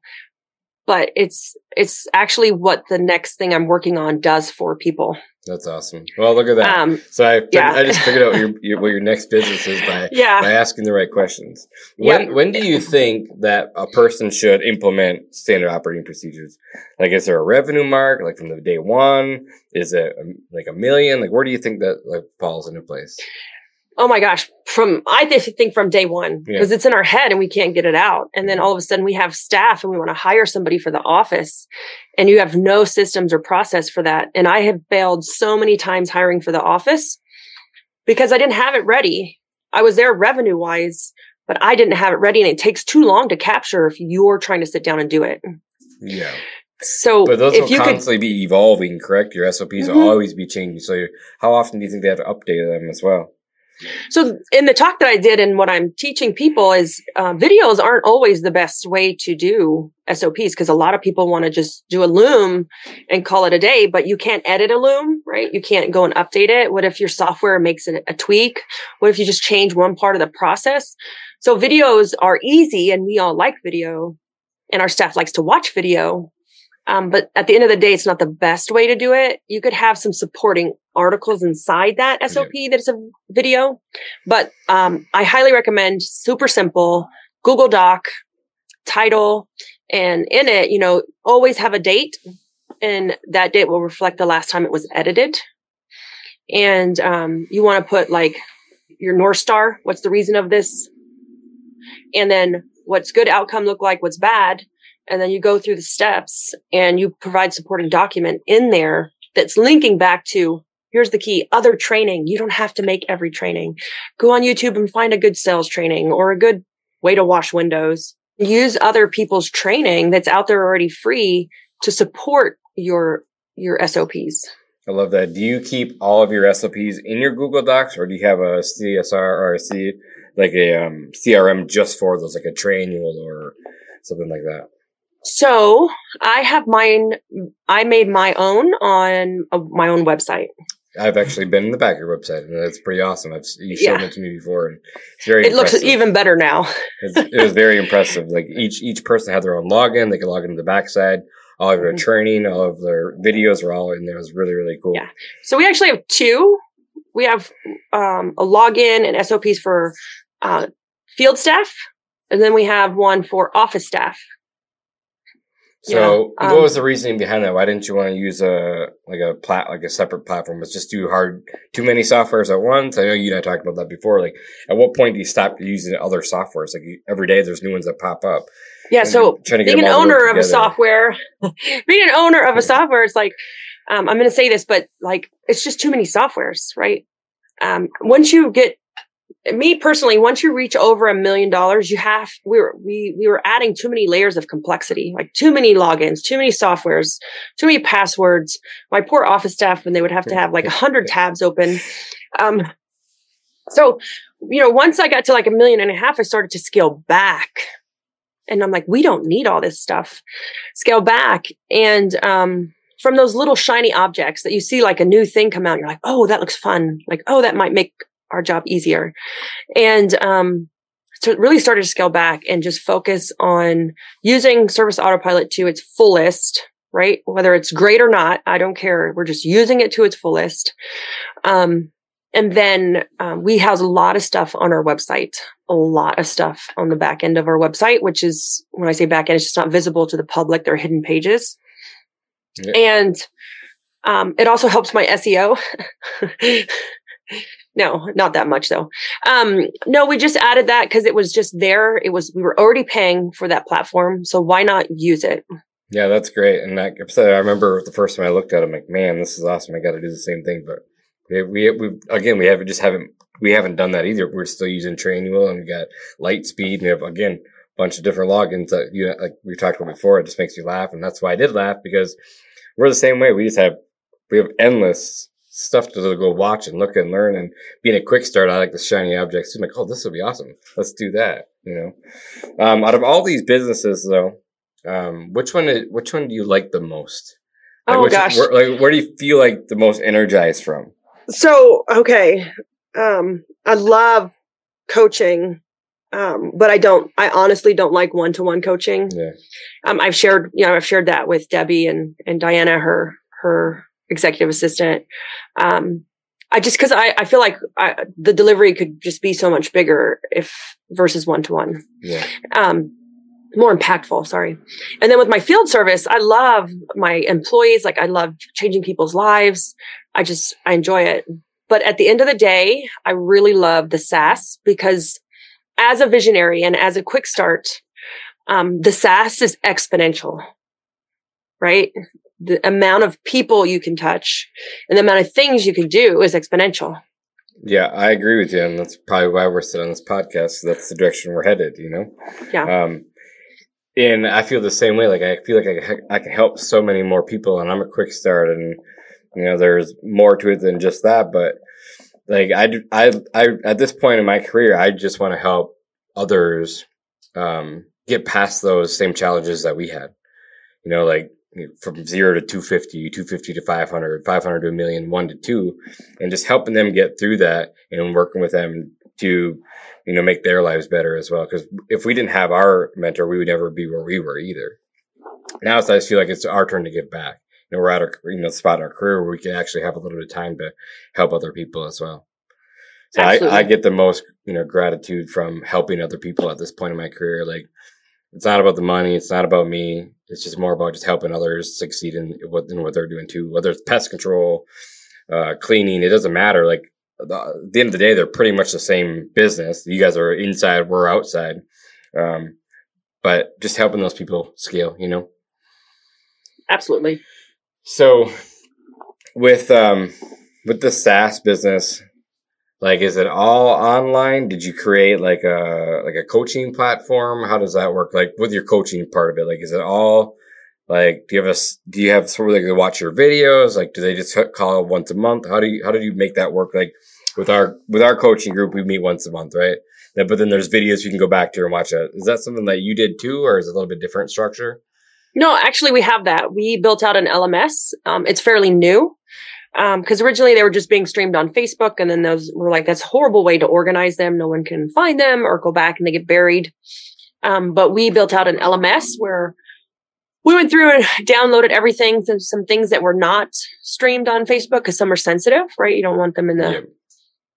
Speaker 2: but it's it's actually what the next thing I'm working on does for people.
Speaker 1: That's awesome. Well, look at that. Um, so I
Speaker 2: yeah.
Speaker 1: I just figured out what your, your, what your next business is by,
Speaker 2: yeah.
Speaker 1: by asking the right questions. When
Speaker 2: yep.
Speaker 1: when do you think that a person should implement standard operating procedures? Like, is there a revenue mark, like from the day one? Is it a, like a million? Like, where do you think that like falls into place?
Speaker 2: Oh my gosh. From, I think from day one, because yeah. it's in our head and we can't get it out. And then all of a sudden we have staff and we want to hire somebody for the office and you have no systems or process for that. And I have failed so many times hiring for the office because I didn't have it ready. I was there revenue wise, but I didn't have it ready, and it takes too long to capture if you're trying to sit down and do it.
Speaker 1: Yeah.
Speaker 2: So,
Speaker 1: but those
Speaker 2: if
Speaker 1: will
Speaker 2: you
Speaker 1: constantly
Speaker 2: could,
Speaker 1: be evolving, correct? Your S O Ps mm-hmm. will always be changing. So, you're, how often do you think they have to update them as well?
Speaker 2: So in the talk that I did and what I'm teaching people is uh, videos aren't always the best way to do S O Ps, because a lot of people want to just do a Loom and call it a day, but you can't edit a Loom, right? You can't go and update it. What if your software makes it a tweak? What if you just change one part of the process? So videos are easy, and we all like video, and our staff likes to watch video. Um, but at the end of the day, it's not the best way to do it. You could have some supporting articles inside that S O P yeah. that's a video. But um, I highly recommend super simple Google Doc, title, and in it, you know, always have a date. And that date will reflect the last time it was edited. And um, you want to put like your North Star. What's the reason of this? And then what's good outcome look like? What's bad? And then you go through the steps and you provide supporting document in there that's linking back to, here's the key, other training. You don't have to make every training. Go on YouTube and find a good sales training or a good way to wash windows. Use other people's training that's out there already free to support your, your S O Ps.
Speaker 1: I love that. Do you keep all of your S O Ps in your Google Docs, or do you have a C S R or a C, like a um, C R M just for those, like a Trainual or something like that?
Speaker 2: So I have mine, I made my own on a, my own website.
Speaker 1: I've actually been in the back of your website, and it's pretty awesome. I've, you showed
Speaker 2: yeah.
Speaker 1: it to me before, and it's very
Speaker 2: It
Speaker 1: impressive.
Speaker 2: looks even better now.
Speaker 1: It was very impressive. Like each, each person had their own login. They could log into the backside. All of their mm-hmm. training, all of their videos were all in there. It was really, really cool.
Speaker 2: Yeah. So we actually have two we have um, a login and S O Ps for uh, field staff, and then we have one for office staff.
Speaker 1: So,
Speaker 2: yeah,
Speaker 1: what
Speaker 2: um,
Speaker 1: was the reasoning behind that? Why didn't you want to use a like a plat like a separate platform? It's just too hard, too many softwares at once. I know you and I talked about that before. Like, at what point do you stop using other softwares? Like you, every day, there's new ones that pop up.
Speaker 2: Yeah. So, being an owner of a software, being an owner of a software, it's like um, I'm going to say this, but like it's just too many softwares, right? Um, once you get me personally, once you reach over a million dollars, you have, we were, we, we were adding too many layers of complexity, like too many logins, too many softwares, too many passwords. My poor office staff, when they would have to have like a hundred tabs open. Um, so, you know, once I got to like a million and a half, I started to scale back and I'm like, we don't need all this stuff. Scale back. And, um, from those little shiny objects that you see like a new thing come out, you're like, oh, that looks fun. Like, oh, that might make our job easier. And, um, so it really started to scale back and just focus on using Service Autopilot to its fullest, right? Whether it's great or not, I don't care. We're just using it to its fullest. Um, and then, um, we house a lot of stuff on our website, a lot of stuff on the back end of our website, which is, when I say back end, it's just not visible to the public. They're hidden pages. Yeah. And, um, it also helps my S E O. No, not that much though. Um, no, we just added that because it was just there. It was, we were already paying for that platform. So why not use it?
Speaker 1: Yeah, that's great. And like I said, I remember the first time I looked at it, I'm like, man, this is awesome. I got to do the same thing. But we, we, we, again, we haven't just haven't, we haven't done that either. We're still using Trainual and we got Lightspeed and we have, again, a bunch of different logins that you like we talked about before. It just makes you laugh. And that's why I did laugh because we're the same way. We just have, we have endless stuff to go watch and look and learn. And being a quick start, I like the shiny objects. I'm like, oh, this will be awesome. Let's do that. You know, um, out of all these businesses, though, um, which one? Is, which one do you like the most? Like,
Speaker 2: oh
Speaker 1: which,
Speaker 2: gosh,
Speaker 1: where, like, where do you feel like the most energized from?
Speaker 2: So, okay, um, I love coaching. Um, but I don't, I honestly don't like one-to-one coaching.
Speaker 1: Yeah.
Speaker 2: Um, I've shared, you know, I've shared that with Debbie and, and Diana, her, her executive assistant. Um, I just, cause I, I feel like I, the delivery could just be so much bigger if versus one-to-one.
Speaker 1: Yeah.
Speaker 2: Um, more impactful. Sorry. And then with my field service, I love my employees. Like I love changing people's lives. I just, I enjoy it. But at the end of the day, I really love the SaaS because as a visionary and as a quick start, um, the SaaS is exponential, right? The amount of people you can touch and the amount of things you can do is exponential.
Speaker 1: Yeah, I agree with you. And that's probably why we're sitting on this podcast. That's the direction we're headed, you know?
Speaker 2: Yeah.
Speaker 1: Um, and I feel the same way. Like, I feel like I, I can help so many more people and I'm a quick start and, you know, there's more to it than just that. But like, I, I, I, at this point in my career, I just want to help others, um, get past those same challenges that we had, you know, like, from zero to two fifty, two fifty to five hundred, five hundred to a million, one to two, and just helping them get through that and working with them to, you know, make their lives better as well. Because if we didn't have our mentor, we would never be where we were either. Now it's, I feel like it's our turn to give back. You know, we're at a, you know, spot in our career where we can actually have a little bit of time to help other people as well. So I, I get the most, you know, gratitude from helping other people at this point in my career. Like, it's not about the money. It's not about me. It's just more about just helping others succeed in what, in what they're doing too. Whether it's pest control, uh, cleaning, it doesn't matter. Like, the, at the end of the day, they're pretty much the same business. You guys are inside, we're outside. Um, but just helping those people scale, you know?
Speaker 2: Absolutely.
Speaker 1: So with, um, with the SaaS business, like, is it all online? Did you create like a, like a coaching platform? How does that work? Like with your coaching part of it, like, is it all like, do you have a, do you have somewhere they can watch your videos? Like, do they just call once a month? How do you, how do you make that work? Like with our, with our coaching group, we meet once a month, right? But then there's videos you can go back to and watch it. Is that something that you did too, or is it a little bit different structure?
Speaker 2: No, actually we have that. We built out an L M S. Um, it's fairly new. Um, cause originally they were just being streamed on Facebook and then those were like, that's a horrible way to organize them. No one can find them or go back and they get buried. Um, but we built out an L M S where we went through and downloaded everything, some, some things that were not streamed on Facebook cause some are sensitive, right? You don't want them in the,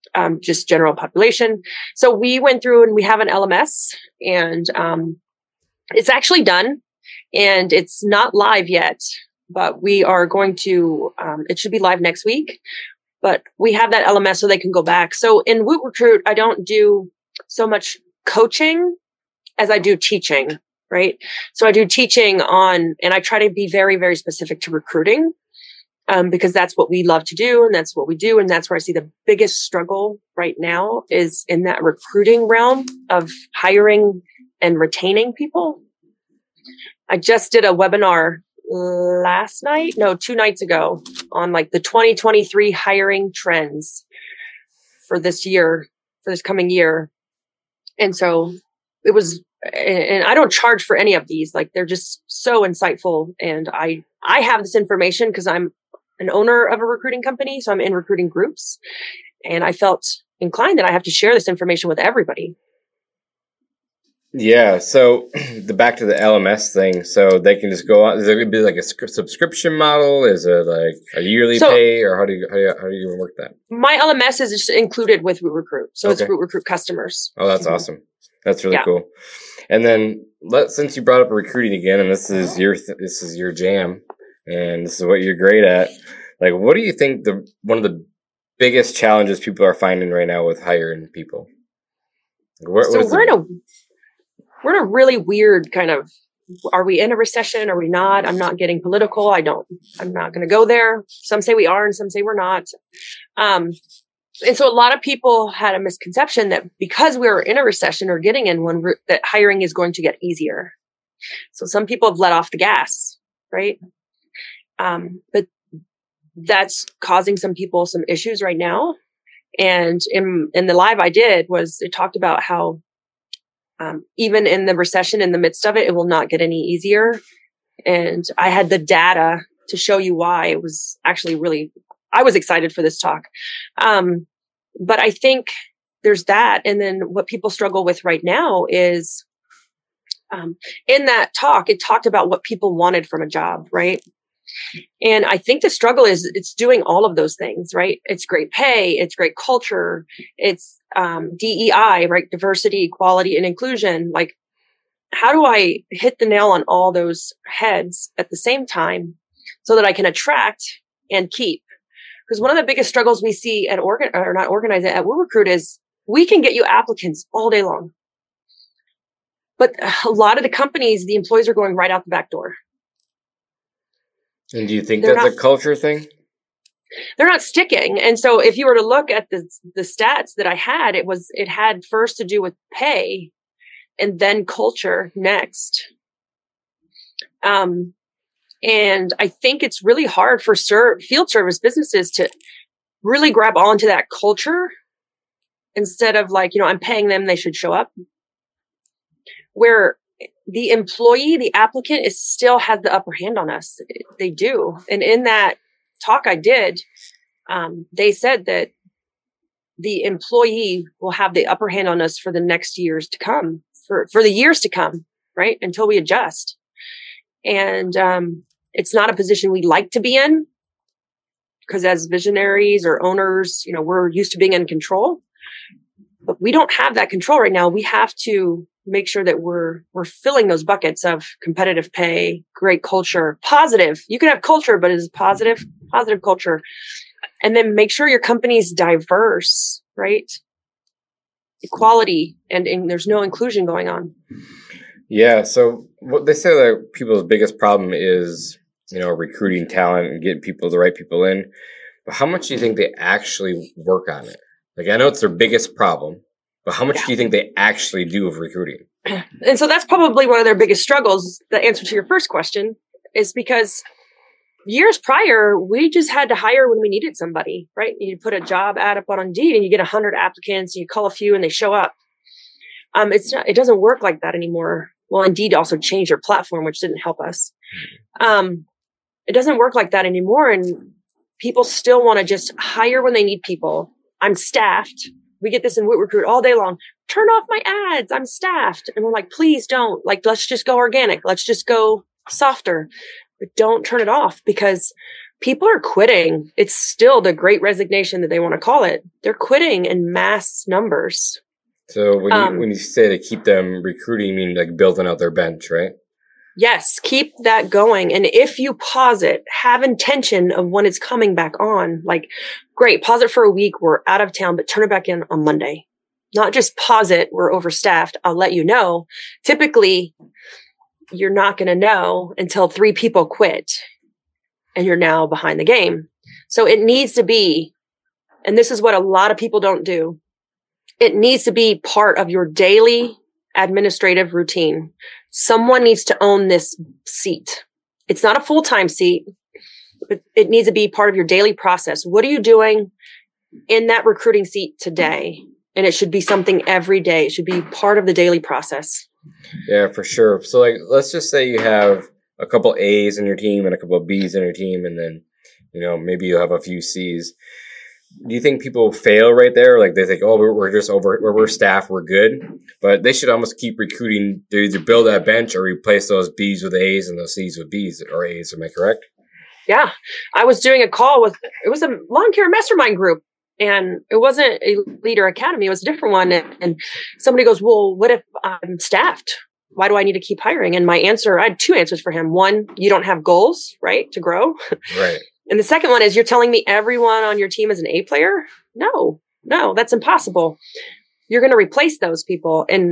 Speaker 2: um, just general population. So we went through and we have an L M S, and um, it's actually done, and it's not live yet, but we are going to, um, it should be live next week, but we have that L M S so they can go back. So in Woot Recruit, I don't do so much coaching as I do teaching, right? So I do teaching on, and I try to be very, very specific to recruiting, um, because that's what we love to do. And that's what we do. And that's where I see the biggest struggle right now is in that recruiting realm of hiring and retaining people. I just did a webinar last night, no, two nights ago on like the twenty twenty-three hiring trends for this year, for this coming year. And so it was, and I don't charge for any of these. Like they're just so insightful. And I, I have this information because I'm an owner of a recruiting company. So I'm in recruiting groups, and I felt inclined that I have to share this information with everybody.
Speaker 1: Yeah. So the back to the L M S thing. So they can just go on. Is it going to be like a sc- subscription model? Is it like a yearly
Speaker 2: So,
Speaker 1: pay, or how do you how do you, how do you even work that?
Speaker 2: My L M S is just included with Woot Recruit. So
Speaker 1: Okay.
Speaker 2: it's Woot Recruit customers.
Speaker 1: Oh, that's
Speaker 2: Mhm.
Speaker 1: awesome. That's really
Speaker 2: Yeah.
Speaker 1: cool. And then let since you brought up recruiting again, and this is your th- this is your jam, and this is what you're great at. Like, what do you think the one of the biggest challenges people are finding right now with hiring people? What,
Speaker 2: So
Speaker 1: what is
Speaker 2: we're
Speaker 1: the-
Speaker 2: in a we're in a really weird kind of, are we in a recession? Are we not? I'm not getting political. I don't, I'm not going to go there. Some say we are and some say we're not. Um, and so a lot of people had a misconception that because we were in a recession or getting in one, that hiring is going to get easier. So some people have let off the gas, right? Um, but that's causing some people some issues right now. And in, in the live I did was it talked about how Um, even in the recession, in the midst of it, it will not get any easier. And I had the data to show you why. It was actually really, I was excited for this talk. Um, but I think there's that. And then what people struggle with right now is, um, in that talk, it talked about what people wanted from a job, right? And I think the struggle is it's doing all of those things, right? It's great pay. It's great culture. It's um, D E I, right? Diversity, equality, and inclusion. Like, how do I hit the nail on all those heads at the same time so that I can attract and keep? Because one of the biggest struggles we see at organ or not organize it at Woot Recruit is we can get you applicants all day long. But a lot of the companies, the employees are going right out the back door.
Speaker 1: And do you think
Speaker 2: They're
Speaker 1: that's
Speaker 2: not-
Speaker 1: a culture thing?
Speaker 2: They're not sticking. And so if you were to look at the, the stats that I had, it was, it had first to do with pay and then culture next. Um, and I think it's really hard for ser- field service businesses to really grab onto that culture instead of like, you know, I'm paying them, they should show up. Where the employee, the applicant is still has the upper hand on us. They do. And in that talk I did, um, they said that the employee will have the upper hand on us for the next years to come, for, for the years to come, right? Until we adjust. And, um, it's not a position we like to be in because as visionaries or owners, you know, we're used to being in control, but we don't have that control right now. We have to make sure that we're, we're filling those buckets of competitive pay, great culture, positive. You can have culture, but it's positive, positive culture. And then make sure your company's diverse, right? Equality and, and there's no inclusion going on.
Speaker 1: Yeah. So what they say that people's biggest problem is, you know, recruiting talent and getting people, the right people in. But how much do you think they actually work on it? Like, I know it's their biggest problem, but how much
Speaker 2: Yeah.
Speaker 1: do you think they actually do of recruiting?
Speaker 2: And so that's probably one of their biggest struggles. The answer to your first question is because years prior, we just had to hire when we needed somebody, right? You put a job ad up on Indeed and you get a hundred applicants and you call a few and they show up. Um, it's not, it doesn't work like that anymore. Well, Indeed also changed their platform, which didn't help us. Um, it doesn't work like that anymore. And people still want to just hire when they need people. I'm staffed. We get this in Woot Recruit all day long. Turn off my ads. I'm staffed. And we're like, please don't. Like, let's just go organic. Let's just go softer. But don't turn it off because people are quitting. It's still the great resignation that they want to call it. They're quitting in mass numbers.
Speaker 1: So when you,
Speaker 2: Um,
Speaker 1: when you say to keep them recruiting, you mean like building out their bench, right?
Speaker 2: Yes, keep that going. And if you pause it, have intention of when it's coming back on. Like, great, pause it for a week. We're out of town, but turn it back in on Monday. Not just pause it. We're overstaffed. I'll let you know. Typically, you're not going to know until three people quit and you're now behind the game. So it needs to be, and this is what a lot of people don't do. It needs to be part of your daily administrative routine. Someone needs to own this seat. It's not a full-time seat, but it needs to be part of your daily process. What are you doing in that recruiting seat today? And it should be something every day. It should be part of the daily process.
Speaker 1: Yeah, for sure. So like, let's just say you have a couple A's in your team and a couple of B's in your team, and then, you know, maybe you have a few C's. Do you think people fail right there? Like they think, oh, we're, we're just over, we're, we're staff, we're good. But they should almost keep recruiting to either build that bench or replace those B's with A's and those C's with B's or A's. Am I correct?
Speaker 2: Yeah. I was doing a call with, it was a lawn care mastermind group, and it wasn't a leader academy. It was a different one. And, and somebody goes, well, what if I'm staffed? Why do I need to keep hiring? And my answer, I had two answers for him. One, you don't have goals, right, to grow.
Speaker 1: Right.
Speaker 2: And the second one is, you're telling me everyone on your team is an A player? No, no, that's impossible. You're going to replace those people. And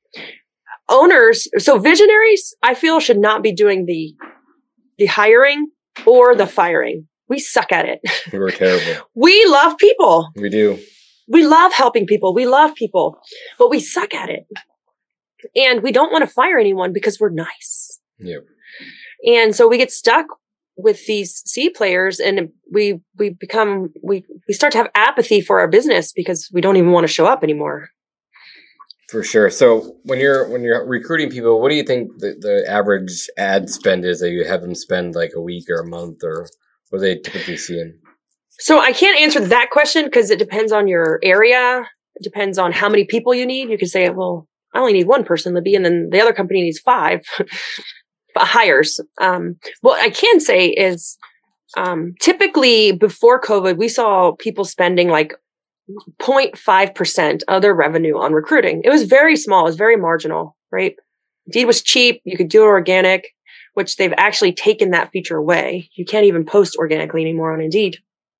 Speaker 2: owners, so visionaries, I feel, should not be doing the, the hiring or the firing. We suck at it.
Speaker 1: We're terrible.
Speaker 2: We love people.
Speaker 1: We do.
Speaker 2: We love helping people. We love people, but we suck at it. And we don't want to fire anyone because we're nice.
Speaker 1: Yep.
Speaker 2: And so we get stuck with these C players, and we, we become, we, we start to have apathy for our business because we don't even want to show up anymore.
Speaker 1: For sure. So when you're, when you're recruiting people, what do you think the, the average ad spend is that you have them spend like a week or a month, or what are they typically seeing?
Speaker 2: So I can't answer that question because it depends on your area. It depends on how many people you need. You could say, well, I only need one person, Libby, and then the other company needs five hires. Um, what I can say is, um, typically before COVID, we saw people spending like zero point five percent of their revenue on recruiting. It was very small. It was very marginal, right? Indeed was cheap. You could do it organic, which they've actually taken that feature away. You can't even post organically anymore on Indeed.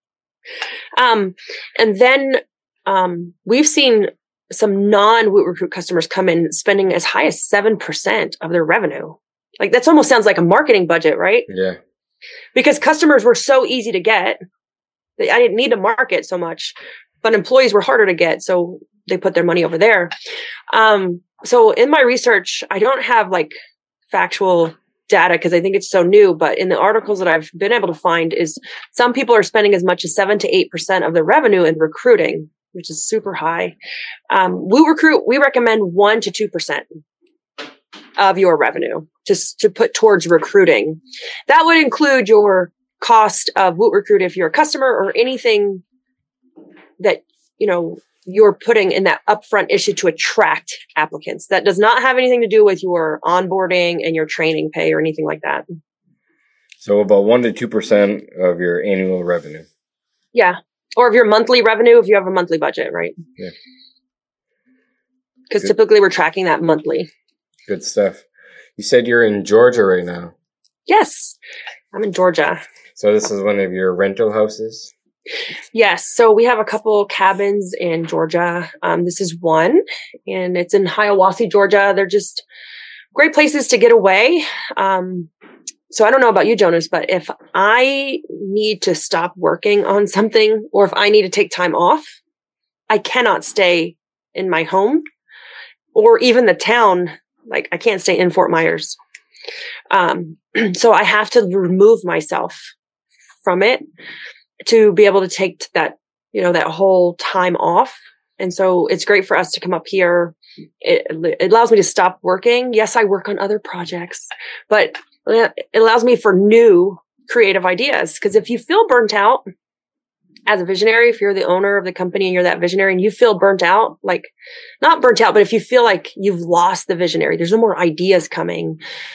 Speaker 2: Um, and then, um, we've seen some non-WootRecruit customers come in spending as high as seven percent of their revenue. Like, that's almost sounds like a marketing budget, right?
Speaker 1: Yeah.
Speaker 2: Because customers were so easy to get. I didn't need to market so much, but employees were harder to get. So they put their money over there. Um, so in my research, I don't have like factual data because I think it's so new, but in the articles that I've been able to find is some people are spending as much as seven to eight percent of their revenue in recruiting, which is super high. Um, WootRecruit, we recommend one to two percent of your revenue just to put towards recruiting. That would include your cost of WootRecruit if you're a customer, or anything that, you know, you're putting in that upfront issue to attract applicants. That does not have anything to do with your onboarding and your training pay or anything like that.
Speaker 1: So about one to two percent of your annual revenue.
Speaker 2: Yeah. Or of your monthly revenue, if you have a monthly budget, right?
Speaker 1: Yeah.
Speaker 2: Because typically we're tracking that monthly.
Speaker 1: Good stuff. You said you're in Georgia right now.
Speaker 2: Yes, I'm in Georgia.
Speaker 1: So this is one of your rental houses?
Speaker 2: Yes. So we have a couple cabins in Georgia. Um, this is one, and it's in Hiawassee, Georgia. They're just great places to get away. Um, so I don't know about you, Jonas, but if I need to stop working on something, or if I need to take time off, I cannot stay in my home or even the town. Like, I can't stay in Fort Myers. Um, so I have to remove myself from it to be able to take that, you know, that whole time off. And so it's great for us to come up here. It, it allows me to stop working. Yes, I work on other projects, but it allows me for new creative ideas. Because if you feel burnt out as a visionary, if you're the owner of the company and you're that visionary and you feel burnt out, like not burnt out, but if you feel like you've lost the visionary, there's no more ideas coming.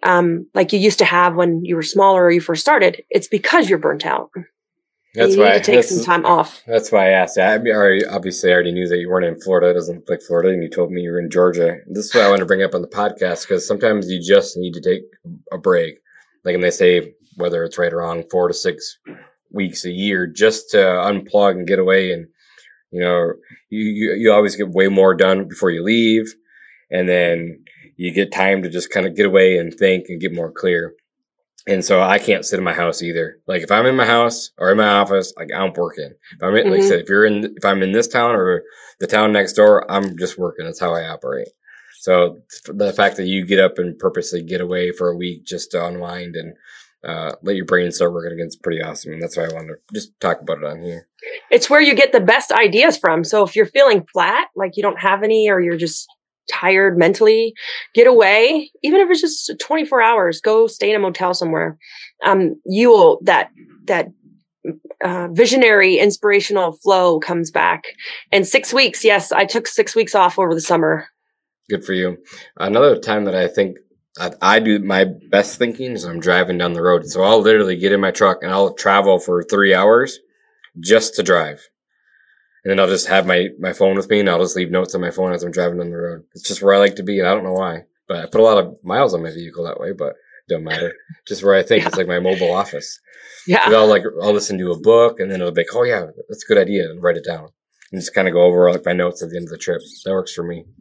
Speaker 2: um, like you used to have when you were smaller or you first started, it's because you're burnt out.
Speaker 1: That's
Speaker 2: you
Speaker 1: why
Speaker 2: need to take some time off.
Speaker 1: That's why I asked. I already, obviously, I already knew that you weren't in Florida. It doesn't look like Florida, and you told me you were in Georgia. This is what I want to bring up on the podcast, because sometimes you just need to take a break. Like, and they say, whether it's right or wrong, four to six weeks a year, just to unplug and get away. And, you know, you, you, you always get way more done before you leave. And then you get time to just kind of get away and think and get more clear. And so I can't sit in my house either. Like if I'm in my house or in my office, like I'm working. If I'm in, mm-hmm. like I said, if you're in, if I'm in this town or the town next door, I'm just working. That's how I operate. So the fact that you get up and purposely get away for a week just to unwind and uh, let your brain start working again is pretty awesome. And that's why I wanted to just talk about it on here.
Speaker 2: It's where you get the best ideas from. So if you're feeling flat, like you don't have any, or you're just tired mentally, get away. Even if it's just twenty-four hours, go stay in a motel somewhere. Um, you will, that, that, uh, visionary, inspirational flow comes back. And six weeks. Yes. I took six weeks off over the summer.
Speaker 1: Good for you. Another time that I think I, I do my best thinking is I'm driving down the road. So I'll literally get in my truck and I'll travel for three hours just to drive. And then I'll just have my, my phone with me and I'll just leave notes on my phone as I'm driving down the road. It's just where I like to be. And I don't know why, but I put a lot of miles on my vehicle that way, but it don't matter. Just where I think. Yeah. It's like my mobile office. Yeah. I'll like, I'll listen to a book and then it'll be like, oh yeah, that's a good idea, and write it down and just kind of go over like my notes at the end of the trip. That works for me.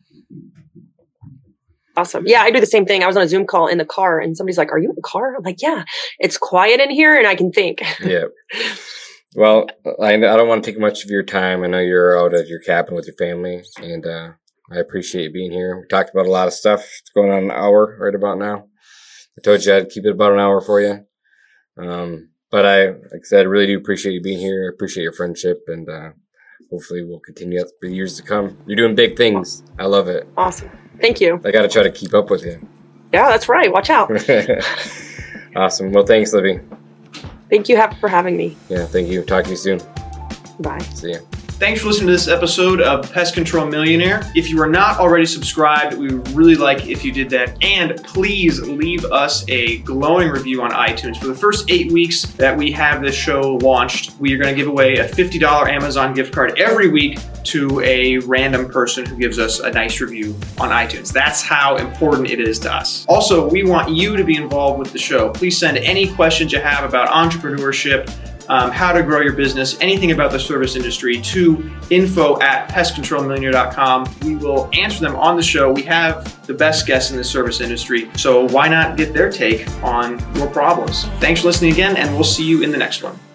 Speaker 2: Awesome. Yeah, I do the same thing. I was on a Zoom call in the car and somebody's like, are you in the car? I'm like, yeah, it's quiet in here and I can think.
Speaker 1: Yeah. Well, I, I don't want to take much of your time. I know you're out at your cabin with your family, and uh, I appreciate you being here. We talked about a lot of stuff. It's going on an hour right about now. I told you I'd keep it about an hour for you. Um, but I, like I said, I really do appreciate you being here. I appreciate your friendship, and uh, hopefully we'll continue for years to come. You're doing big things. I love it.
Speaker 2: Awesome. Thank you.
Speaker 1: I got to try to keep up with you.
Speaker 2: Yeah, that's right. Watch out.
Speaker 1: Awesome. Well, thanks, Libby.
Speaker 2: Thank you for having me.
Speaker 1: Yeah, thank you. Talk to you soon.
Speaker 2: Bye.
Speaker 1: See ya.
Speaker 3: Thanks for listening to this episode of Pest Control Millionaire. If you are not already subscribed, we would really like if you did that. And please leave us a glowing review on iTunes. For the first eight weeks that we have this show launched, we are going to give away a fifty dollars Amazon gift card every week to a random person who gives us a nice review on iTunes. That's how important it is to us. Also, we want you to be involved with the show. Please send any questions you have about entrepreneurship, Um, how to grow your business, anything about the service industry, to info at pest control millionaire dot com. We will answer them on the show. We have the best guests in the service industry, so why not get their take on your problems? Thanks for listening again, and we'll see you in the next one.